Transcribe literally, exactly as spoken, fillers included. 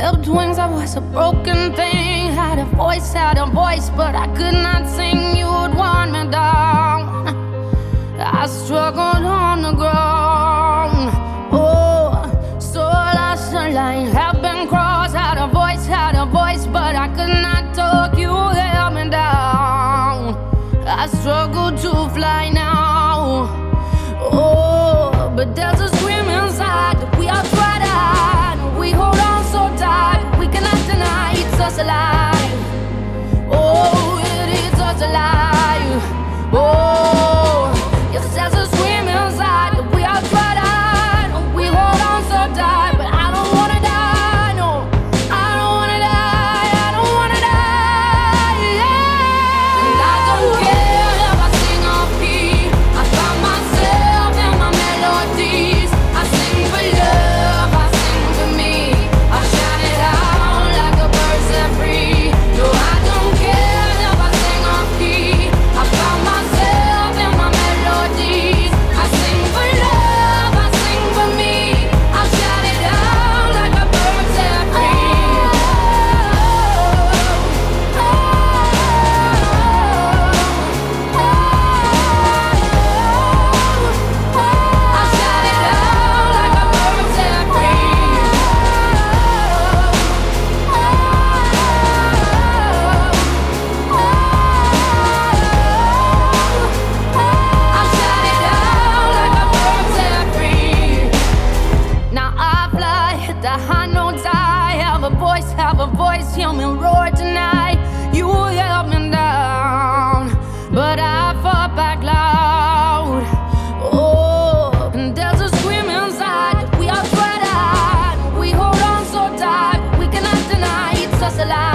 Clipped wings, I was a broken thing. Had a voice, had a voice, but I could not sing. You would want me down. I struggled on the ground. Oh, so lost the line, have been crossed. Had a voice, had a voice, but I could not talk. You held me down. I struggle to fly now. Oh, but there's a scream inside that we are tried out. We hold on so tight, we cannot deny it's us alive. Oh, it is us alive. Oh, yes, there's a scream inside that we are tried out. We hold on so tight, but I don't wanna die. No, I don't wanna die. I don't wanna die. Yeah. And I don't care if I sing off key. I find myself in my melodies. I sing for love, I sing for me. I shout it out like a bird set free. No, I don't care if I sing off key. I find myself in my melodies. I sing for love, I sing for me. I shout it out like a bird set free. Oh, oh, oh, I shout it out like a bird set free. I shout it out like a bird set free. Now I fly, hit the high notes. I have a voice, have a voice. Hear me roar tonight. You held me down, but I fought back loud. Oh, and there's a scream inside that we are tried out. We hold on so tight, we cannot deny it's us alive.